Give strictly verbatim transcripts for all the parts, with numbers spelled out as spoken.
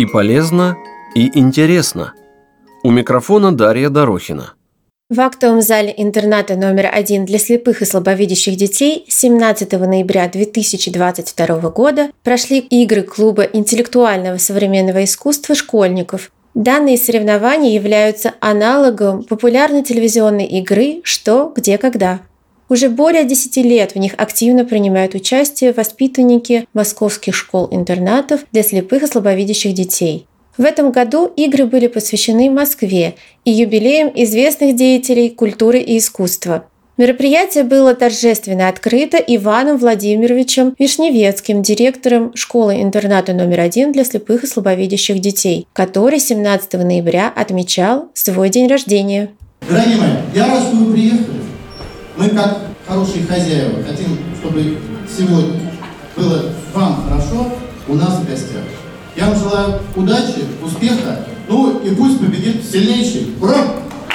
полезно и интересно. У микрофона Дарья Дорохина. В актовом зале интерната номер один для слепых и слабовидящих детей семнадцатого ноября две тысячи двадцать второго года прошли игры клуба интеллектуального современного искусства школьников. Данные соревнования являются аналогом популярной телевизионной игры «Что, где, когда». Уже более десяти лет в них активно принимают участие воспитанники московских школ-интернатов для слепых и слабовидящих детей. В этом году игры были посвящены Москве и юбилеям известных деятелей культуры и искусства. Мероприятие было торжественно открыто Иваном Владимировичем Вишневецким, директором школы-интерната номер один для слепых и слабовидящих детей, который семнадцатого ноября отмечал свой день рождения. Дорогие мои, я рад, что вы приехали. Мы, как хорошие хозяева, хотим, чтобы сегодня было вам хорошо у нас в гостях. Я вам желаю удачи, успеха, ну и пусть победит сильнейший. Ура!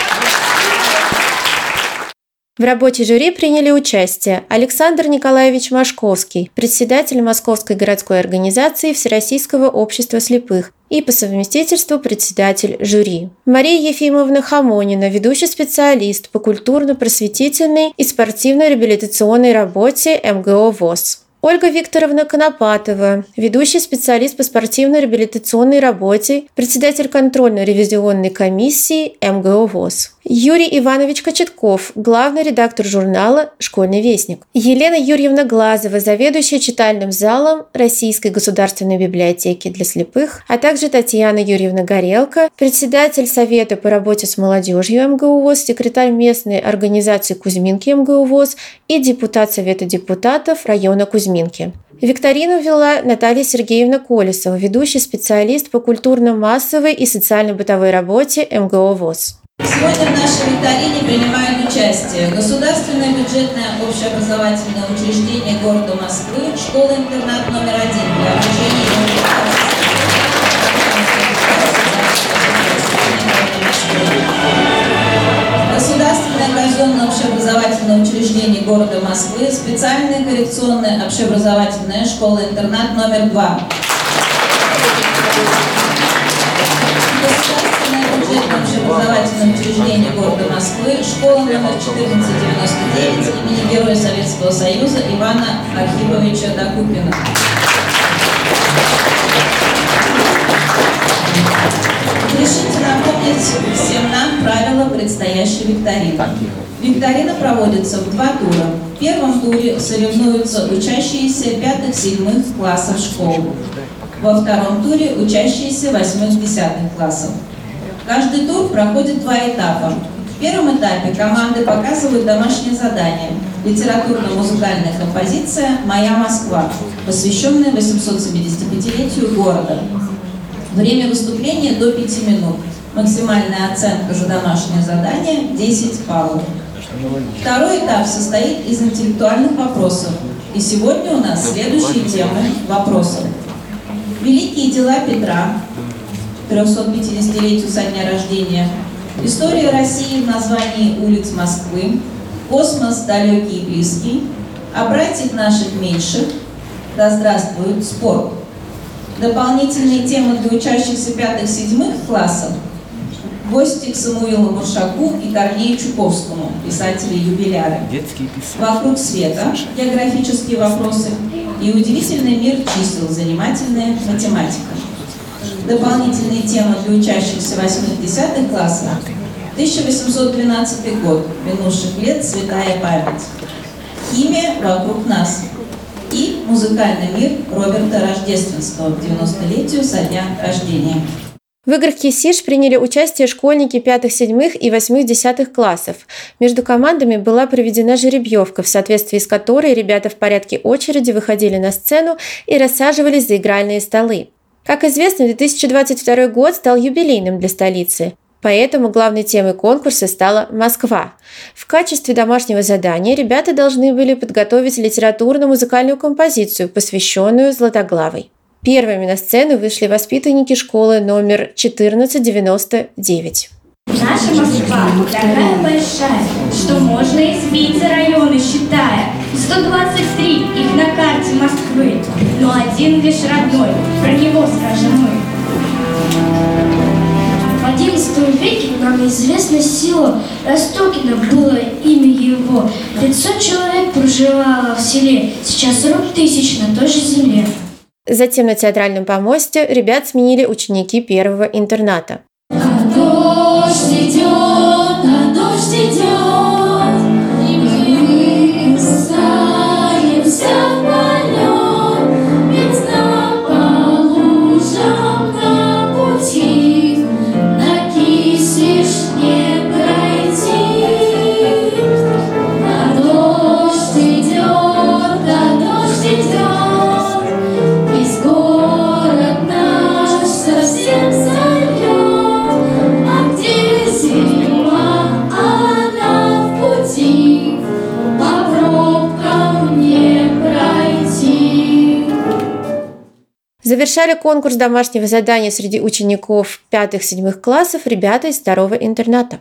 В работе жюри приняли участие Александр Николаевич Машковский, председатель Московской городской организации Всероссийского общества слепых и по совместительству председатель жюри. Мария Ефимовна Хамонина, ведущий специалист по культурно-просветительной и спортивно-реабилитационной работе эм гэ о ВОС. Ольга Викторовна Конопатова, ведущий специалист по спортивно-реабилитационной работе, председатель контрольно-ревизионной комиссии эм гэ о ВОС. Юрий Иванович Кочетков, главный редактор журнала «Школьный вестник». Елена Юрьевна Глазова, заведующая читальным залом Российской государственной библиотеки для слепых, а также Татьяна Юрьевна Горелко, председатель Совета по работе с молодежью эм гэ о ВОС, секретарь местной организации Кузьминки эм гэ о ВОС и депутат Совета депутатов района Кузьминки. Викторину вела Наталья Сергеевна Колесова, ведущий специалист по культурно-массовой и социально-бытовой работе эм гэ о ВОС. Сегодня в нашей викторине принимают участие Государственное бюджетное общеобразовательное учреждение города Москвы, школа-интернат номер один для обучения Государственное казенное общеобразовательное учреждение города Москвы, специальная коррекционная общеобразовательная школа-интернат номер два. Общеобразовательное учреждение города Москвы, школа номер четырнадцать девяносто девять имени Героя Советского Союза Ивана Архиповича Докупина. Разрешите напомнить всем нам правила предстоящей викторины. Викторина проводится в два тура. В первом туре соревнуются учащиеся пятых-седьмых классов школы. Во втором туре учащиеся восьмых-десятых классов. Каждый тур проходит два этапа. В первом этапе команды показывают домашнее задание. Литературно-музыкальная композиция «Моя Москва», посвященная восьмисотсемидесятипятилетию города. Время выступления до пяти минут. Максимальная оценка за домашнее задание – десять баллов. Второй этап состоит из интеллектуальных вопросов. И сегодня у нас следующие темы вопросов. Великие дела Петра, трехсот пятидесятилетию со дня рождения, история России в названии улиц Москвы, космос далекий и близкий, о братьях наших меньших, да здравствует спорт. Дополнительные темы для учащихся пятых-седьмых классов, гости к Самуилу Муршаку и Корнею Чуковскому, писатели-юбиляры, вокруг света, географические вопросы и удивительный мир чисел, занимательная математика. Дополнительные темы для учащихся восьмых-десятых классов. тысяча восемьсот двенадцатый год, минувших лет, святая память. Химия вокруг нас. И музыкальный мир Роберта Рождественского к девяностолетию со дня рождения. В играх КИСИШ приняли участие школьники пятых-седьмых и восьмых-десятых классов. Между командами была проведена жеребьевка, в соответствии с которой ребята в порядке очереди выходили на сцену и рассаживались за игральные столы. Как известно, две тысячи двадцать второй год стал юбилейным для столицы, поэтому главной темой конкурса стала Москва. В качестве домашнего задания ребята должны были подготовить литературно-музыкальную композицию, посвященную Златоглавой. Первыми на сцену вышли воспитанники школы номер четырнадцать девяносто девять. Наша Москва такая большая, что можно избить за районы, считая. сто двадцать три их на карте Москвы, но один лишь родной, про него скажем мы. В одиннадцатом веке нам известно село Ростокино, было имя его. пятьсот человек проживало в селе, сейчас сорок тысяч на той же земле. Затем на театральном помосте ребят сменили ученики первого интерната. А дождь идет, а дождь идет, и мы станемся в полет, ведь нам по лужам на пути на кисишь не пройти. А дождь идет, а дождь идет, весь город наш совсем зальет. А где зима, она в пути, по пробкам не пройти. Завершали конкурс домашнего задания среди учеников пятых-седьмых классов ребята из второго интерната.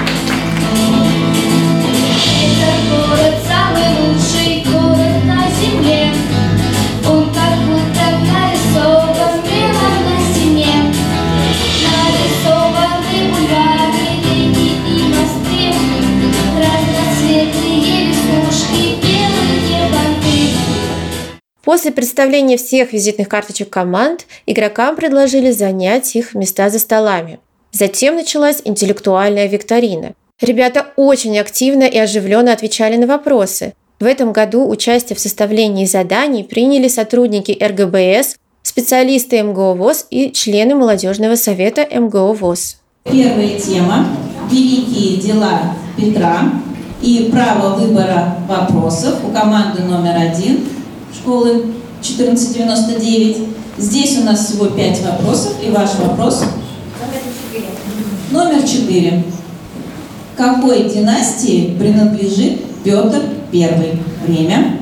Это город самый лучший город на земле. Он как будто нарисован мелом на стене. Нарисованы бульвары, реки и мосты, разноцветные веснушки, белые банты. После представления всех визитных карточек команд игрокам предложили занять их места за столами. Затем началась интеллектуальная викторина. Ребята очень активно и оживленно отвечали на вопросы. В этом году участие в составлении заданий приняли сотрудники эр гэ бэ эс, специалисты эм гэ о ВОС и члены молодежного совета эм гэ о ВОС. Первая тема – великие дела Петра и право выбора вопросов у команды номер один школы четырнадцать девяносто девять. Здесь у нас всего пять вопросов, и ваш вопрос номер четыре. Какой династии принадлежит Петр Первый? Время.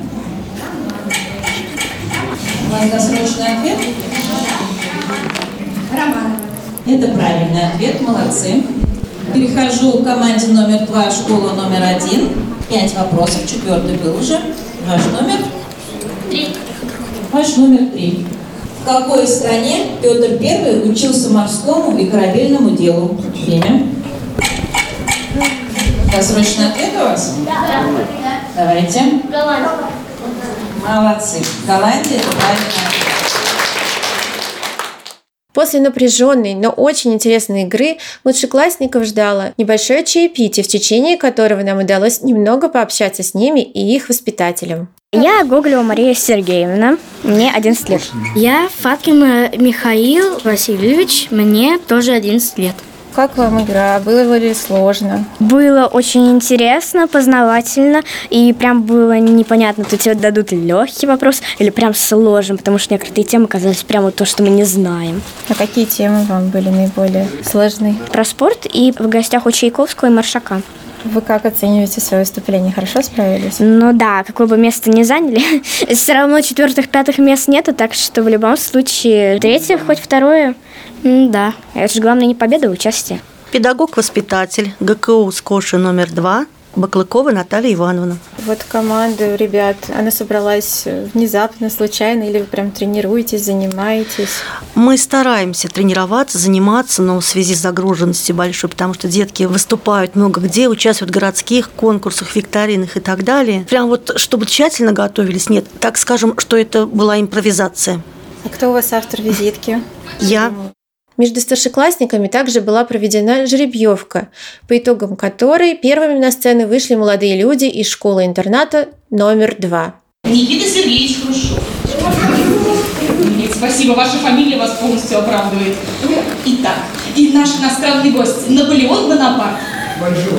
У вас досрочный ответ? Романова. Это правильный ответ, молодцы. Перехожу к команде номер два, школа номер один. Пять вопросов, четвертый был уже. Ваш номер? Три. Ваш номер три. В какой стране Петр Первый учился морскому и корабельному делу? Время. Досрочный ответ у вас? Да. Давайте. Голландия. Молодцы. Голландия – это правильный ответ. После напряженной, но очень интересной игры младшеклассников ждало небольшое чаепитие, в течение которого нам удалось немного пообщаться с ними и их воспитателем. Я Гоголева Мария Сергеевна, мне одиннадцать лет. Я Фаткин Михаил Васильевич, мне тоже одиннадцать лет. Как вам игра? Было ли сложно? Было очень интересно, познавательно, и прям было непонятно, то тебе дадут легкий вопрос или прям сложный, потому что некоторые темы казались прямо то, что мы не знаем. А какие темы вам были наиболее сложные? Про спорт и в гостях у Чайковского и Маршака. Вы как оцениваете свое выступление? Хорошо справились? Ну да, какое бы место ни заняли, все равно четвертых-пятых мест нету, так что в любом случае третье, хоть второе, да. Это же главное не победа, а участие. Педагог-воспитатель гэ ка у СКОШи номер два Баклыкова Наталья Ивановна. Вот команда у ребят, она собралась внезапно, случайно, или вы прям тренируетесь, занимаетесь? Мы стараемся тренироваться, заниматься, но в связи с загруженностью большой, потому что детки выступают много где, участвуют в городских конкурсах, викторинах и так далее. Прям вот, чтобы тщательно готовились, нет, так скажем, что это была импровизация. А кто у вас автор визитки? Я. Между старшеклассниками также была проведена жеребьевка, по итогам которой первыми на сцену вышли молодые люди из школы-интерната номер два. Никита Сергеевич Хрущев. Нет, спасибо, ваша фамилия вас полностью оправдывает. Итак, и наш иностранный гость Наполеон Бонапарт. Большой.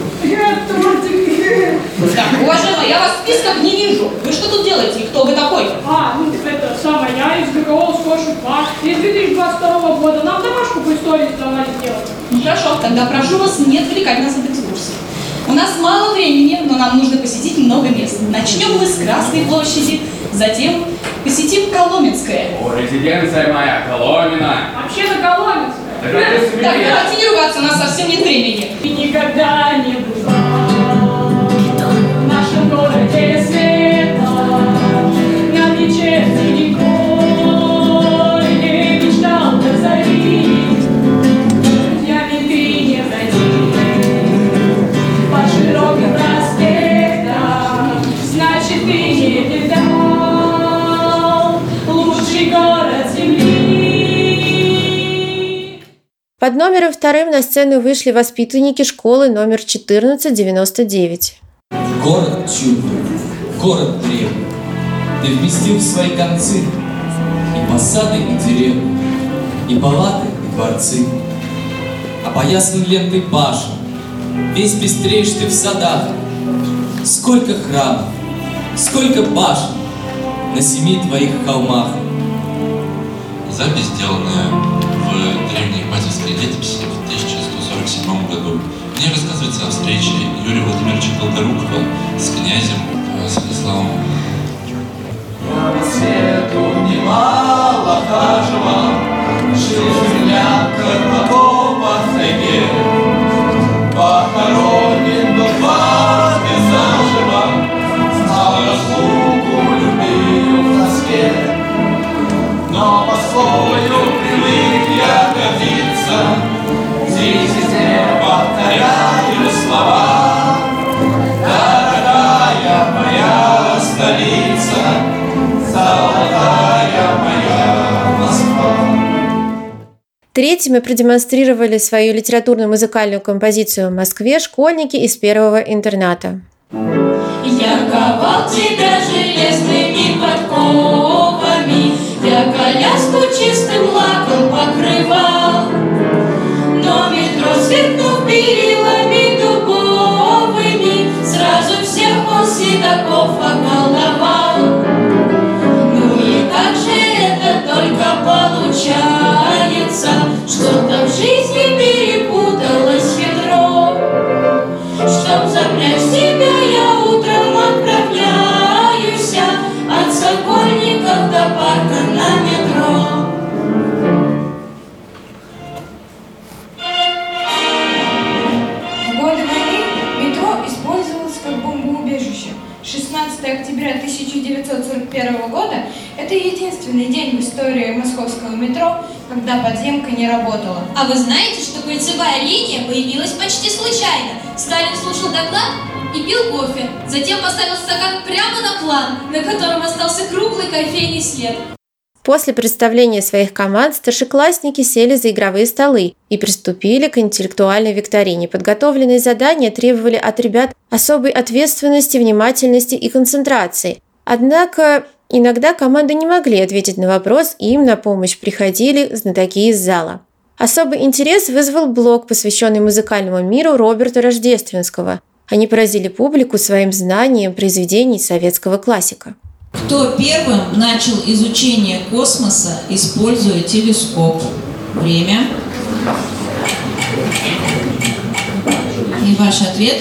Так, уважаемая, я вас в списках не вижу. Вы что тут делаете? И кто вы такой? А, ну это самое, я из гэ ка о СКОШи два, из две тысячи двадцать второго года. Нам домашку по истории сдавали делать. Хорошо, тогда прошу вас не отвлекать нас от экскурсии. У нас мало времени, но нам нужно посетить много мест. Начнем мы с Красной площади, затем посетим Коломенское. О, резиденция моя, Коломина. Вообще-то Коломенское. Так, давайте не ругаться, у нас совсем нет времени. И никогда не бывало в нашем городе света, на вечерний никто не мечтал до зари. Под номером вторым на сцену вышли воспитанники школы номер четырнадцать девяносто девять. Город чудный, город древний, ты вместил в свои концы и посады, и деревни, и палаты, и дворцы. Опоясан лентой башен, весь пестреешь ты в садах. Сколько храмов, сколько башен на семи твоих холмах. Запись, сделанная в древней ипатьевской летописи в тысяча сто сорок седьмом году. В ней рассказывается о встрече Юрия Владимировича Долгорукова с князем Святославом. Я по свету немало хаживал, жил землянка одного по тайге. Похоронен был дважды заживо, знал разлуку, любил в тоске. Но по-свою привык я гордиться, здесь везде повторяю слова. Дорогая моя столица, золотая моя Москва. Третьими продемонстрировали свою литературно-музыкальную композицию в Москве школьники из первого интерната. Я ковал тебя железными подковами, я коляску чистым лаком покрывал, но метро, сверкнув перилами дубовыми, сразу всех он седаков околдовал. Ну и как же это только получается, что-то в жизни перепуталось хитро. Чтоб запрячь тебя, я утром отправляюсь от Сокольников до парка на метро. В годы войны метро использовалось как бомбоубежище. шестнадцатого октября тысяча девятьсот сорок первого года – это единственный день в истории московского метро, когда подземка не работала. А вы знаете, что кольцевая линия появилась почти случайно? Сталин слушал доклад и пил кофе, затем поставил стакан прямо на план, на котором остался круглый кофейный след. После представления своих команд старшеклассники сели за игровые столы и приступили к интеллектуальной викторине. Подготовленные задания требовали от ребят особой ответственности, внимательности и концентрации. Однако иногда команды не могли ответить на вопрос, и им на помощь приходили знатоки из зала. Особый интерес вызвал блог, посвященный музыкальному миру Роберта Рождественского. Они поразили публику своим знанием произведений советского классика. Кто первым начал изучение космоса, используя телескоп? Время. И ваш ответ?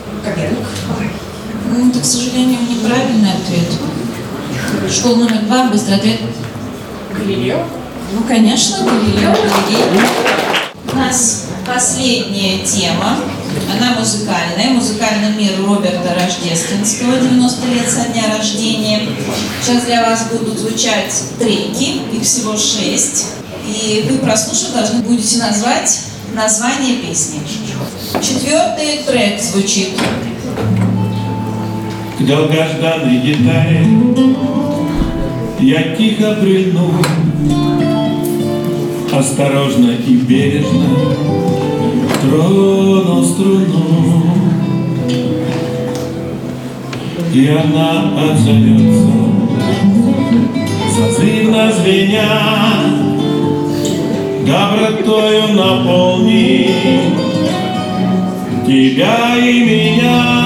Ну, это, к сожалению, неправильный ответ. Школа номер два, быстрый ответ. Галилео? Ну, конечно, Галилео. У нас последняя тема. Она музыкальная. Музыкальный мир Роберта Рождественского, девяносто лет со дня рождения. Сейчас для вас будут звучать треки, их всего шесть. И вы, прослушав, должны будете назвать название песни. Четвертый трек звучит. К долгожданной гитаре я тихо прильну, осторожно и бережно трону струну, и она отзовется, зазывно звеня, добротою наполни тебя и меня.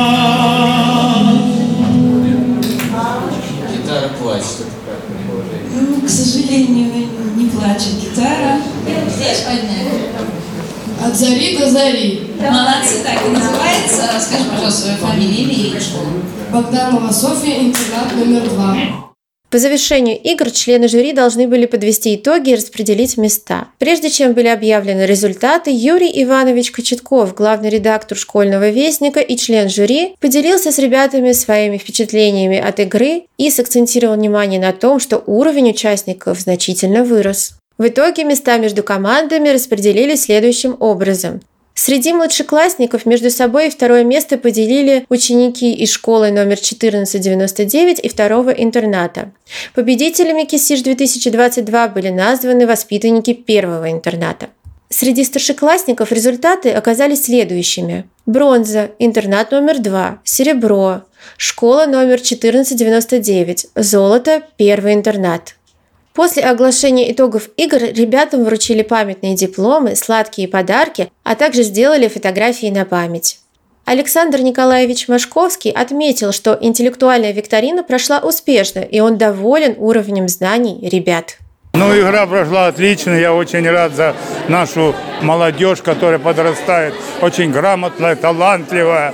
Гитара плачет. Ну, к сожалению, не плачет гитара. Здесь подняли. От зари до зари. Молодцы, так и называется. Скажи, пожалуйста, свою фамилию, имя и школу. Богданова Софья, интернат номер два. По завершению игр члены жюри должны были подвести итоги и распределить места. Прежде чем были объявлены результаты, Юрий Иванович Кочетков, главный редактор «Школьного вестника» и член жюри, поделился с ребятами своими впечатлениями от игры и сакцентировал внимание на том, что уровень участников значительно вырос. В итоге места между командами распределились следующим образом. Среди младшеклассников между собой второе место поделили ученики из школы номер четырнадцать девяносто девять и второго интерната. Победителями КИСИШ две тысячи двадцать два были названы воспитанники первого интерната. Среди старшеклассников результаты оказались следующими. Бронза, интернат номер два, серебро, школа номер четырнадцать девяносто девять, золото, первый интернат. После оглашения итогов игр ребятам вручили памятные дипломы, сладкие подарки, а также сделали фотографии на память. Александр Николаевич Машковский отметил, что интеллектуальная викторина прошла успешно, и он доволен уровнем знаний ребят. Ну, игра прошла отлично, я очень рад за нашу молодежь, которая подрастает, очень грамотная, талантливая.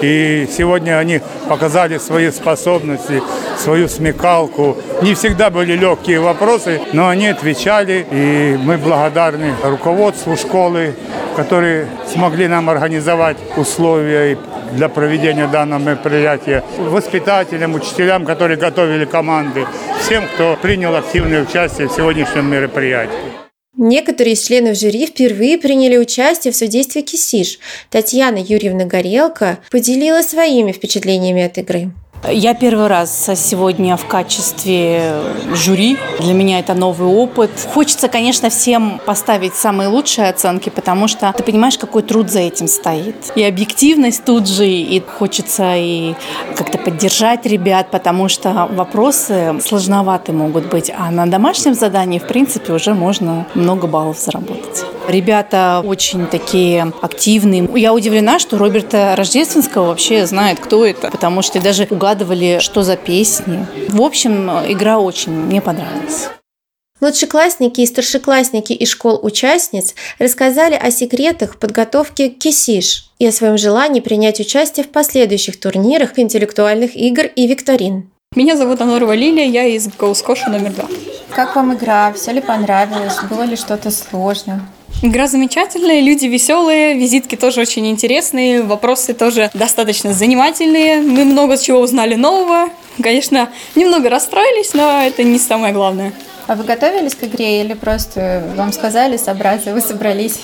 И сегодня они показали свои способности, свою смекалку. Не всегда были легкие вопросы, но они отвечали, и мы благодарны руководству школы, которые смогли нам организовать условия для проведения данного мероприятия, воспитателям, учителям, которые готовили команды, всем, кто принял активное участие в сегодняшнем мероприятии. Некоторые из членов жюри впервые приняли участие в судействе КИСИШ. Татьяна Юрьевна Горелко поделилась своими впечатлениями от игры. Я первый раз сегодня в качестве жюри. Для меня это новый опыт. Хочется, конечно, всем поставить самые лучшие оценки, потому что ты понимаешь, какой труд за этим стоит. И объективность тут же, и хочется и как-то поддержать ребят, потому что вопросы сложноваты могут быть. А на домашнем задании, в принципе, уже можно много баллов заработать. Ребята очень такие активные. Я удивлена, что Роберта Рождественского вообще знает, кто это, потому что даже угадывали, что за песни. В общем, игра очень мне понравилась. Младшеклассники и старшеклассники из школ-участниц рассказали о секретах подготовки к КИСИШ и о своем желании принять участие в последующих турнирах интеллектуальных игр и викторин. Меня зовут Анорова Лилия, я из ГОУСКОШа номер два. Как вам игра? Все ли понравилось? Было ли что-то сложное? Игра замечательная, люди веселые, визитки тоже очень интересные, вопросы тоже достаточно занимательные. Мы много чего узнали нового. Конечно, немного расстроились, но это не самое главное. А вы готовились к игре или просто вам сказали собраться, вы собрались?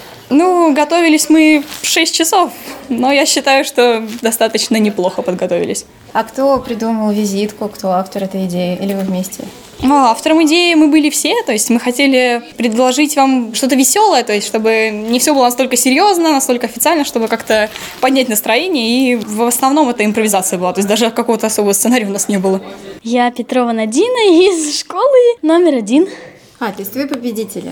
Ну, готовились мы шесть часов, но я считаю, что достаточно неплохо подготовились. А кто придумал визитку, кто автор этой идеи, или вы вместе? Ну, автором идеи мы были все, то есть мы хотели предложить вам что-то веселое, то есть чтобы не все было настолько серьезно, настолько официально, чтобы как-то поднять настроение, и в основном это импровизация была, то есть даже какого-то особого сценария у нас не было. Я Петрова Надина из школы номер один. А, то есть вы победители?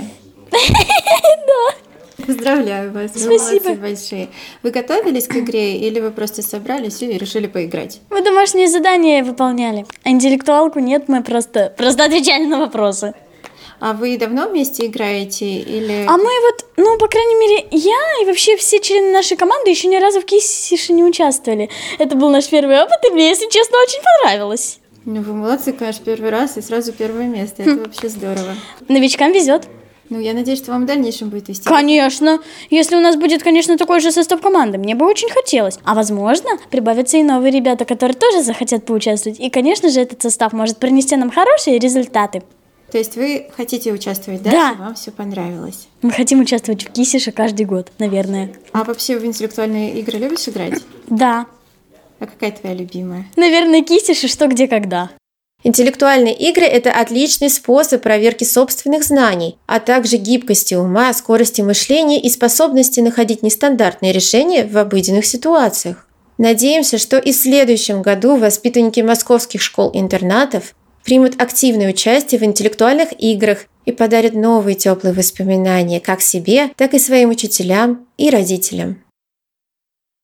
Да. Поздравляю вас, Спасибо. Вы молодцы большие. Вы готовились к игре или вы просто собрались и решили поиграть? Мы домашние задания выполняли, а интеллектуалку нет, мы просто, просто отвечали на вопросы. А вы давно вместе играете или... А мы вот, ну, по крайней мере, я и вообще все члены нашей команды еще ни разу в КИСИШе не участвовали. Это был наш первый опыт, и мне, если честно, очень понравилось. Ну, вы молодцы, конечно, первый раз и сразу первое место. Это хм. вообще здорово. Новичкам везет. Ну, я надеюсь, что вам в дальнейшем будет вести. Конечно. Если у нас будет, конечно, такой же состав команды, мне бы очень хотелось. А возможно, прибавятся и новые ребята, которые тоже захотят поучаствовать. И, конечно же, этот состав может принести нам хорошие результаты. То есть вы хотите участвовать, да? Да. Вам все понравилось? Мы хотим участвовать в КИСИШе каждый год, наверное. А вообще в интеллектуальные игры любишь играть? Да. А какая твоя любимая? Наверное, КИСИШ и что, где, когда. Интеллектуальные игры – это отличный способ проверки собственных знаний, а также гибкости ума, скорости мышления и способности находить нестандартные решения в обыденных ситуациях. Надеемся, что и в следующем году воспитанники московских школ-интернатов примут активное участие в интеллектуальных играх и подарят новые теплые воспоминания как себе, так и своим учителям и родителям.